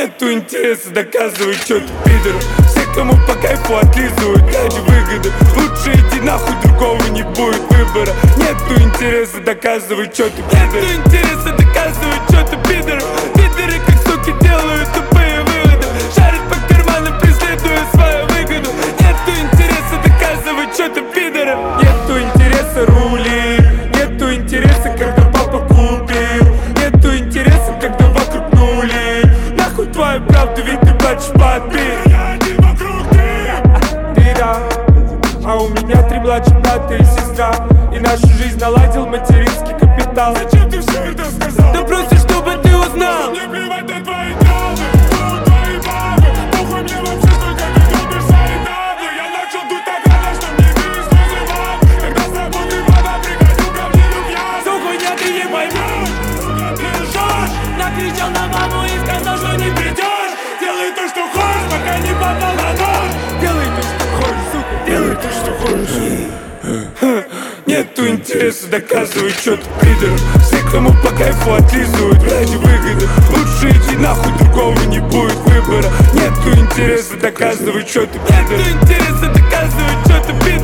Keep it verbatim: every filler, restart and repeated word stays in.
Нету интереса доказывать, что ты пидор. Все, кому по кайфу отлизывают ради выгоды. Лучше иди нахуй, другого не будет выбора. Нету интереса доказывать, что ты пидор. Нету интереса доказывать, что ты пидор. Пидоры как суки делают тупые выводы. Шарят по карманам, преследуя свою выгоду. Нету интереса доказывать, что ты пидор. Нету интереса рули. Нету интереса, когда папа купил. Нету интереса, когда вокруг нули. Нахуй твою правду, ведь ты плачешь под бит. Ты да, а у меня три младших брата и сестра. И нашу жизнь наладил материнский капитал. Зачем ты все это сказал? Да просто чтобы ты узнал. Мне плевать на твои травмы, тут твои бабы. Похуй мне вообще, сколько ты любишь свои травмы. Я начал дуть так рано, что мне видишь слезы мам. Когда с работы вода, приходил ко мне любья. Всю хуйня ты не поймешь. Ты лжешь, Накричал на маму и сказал, что не придешь. делай то, что хочешь, пока не попал на нож. Делай то, что хочешь, сука. Делай то, что хочешь. Нету интереса доказывать, что ты пидор. Все, кому по кайфу отлизывают ради выгоды. Лучше иди нахуй, другого не будет выбора. Нету интереса доказывать, что ты пидор. Нету интереса доказывать, что ты пидор.